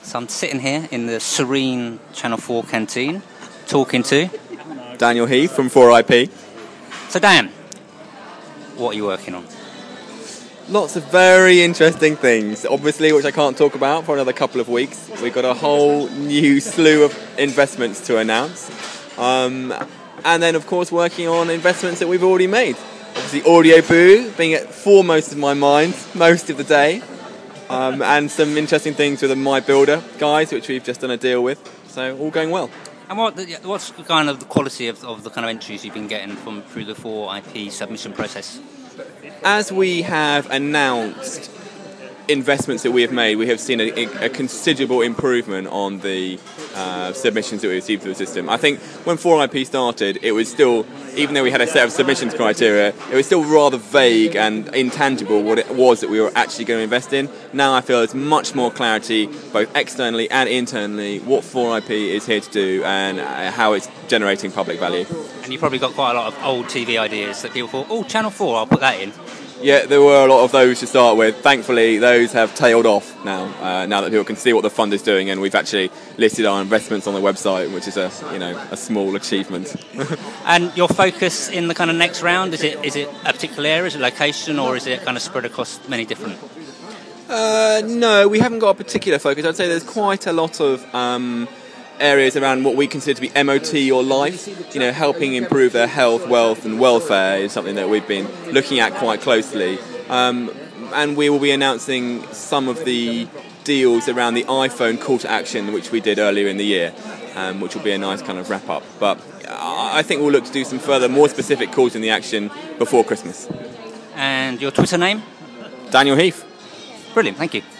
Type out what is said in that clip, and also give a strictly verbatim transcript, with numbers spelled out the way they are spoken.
So I'm sitting here in the serene Channel four canteen, talking to Daniel Heath from four I P. So Dan, what are you working on? Lots of very interesting things, obviously, which I can't talk about for another couple of weeks. We've got a whole new slew of investments to announce. Um, and then, of course, working on investments that we've already made. Obviously, Audioboo being at foremost of my mind most of the day. Um, and some interesting things with the My Builder guys, which we've just done a deal with. So, all going well. And what what's kind of the quality of, of the kind of entries you've been getting from through the four I P submission process? As we have announced investments that we have made, we have seen a, a considerable improvement on the uh, submissions that we received through the system. I think when four I P started, it was still, even though we had a set of submissions criteria, it was still rather vague and intangible what it was that we were actually going to invest in. Now I feel there's much more clarity, both externally and internally, what four I P is here to do and how it's generating public value. And you've probably got quite a lot of old T V ideas that people thought, oh, Channel four, I'll put that in. Yeah, there were a lot of those to start with. Thankfully, those have tailed off now, uh, now that people can see what the fund is doing, and we've actually listed our investments on the website, which is a, you know, a small achievement. And your focus in the kind of next round, is it is it a particular area, is it location, or is it kind of spread across many different? Uh, no, we haven't got a particular focus. I'd say there's quite a lot of um, areas around what we consider to be M O T or life. You know, helping improve their health, wealth and welfare is something that we've been looking at quite closely. Um, and we will be announcing some of the deals around the iPhone call to action, which we did earlier in the year, um, which will be a nice kind of wrap up. But I think we'll look to do some further, more specific calls in the action before Christmas. And your Twitter name? Daniel Heath. Brilliant, thank you.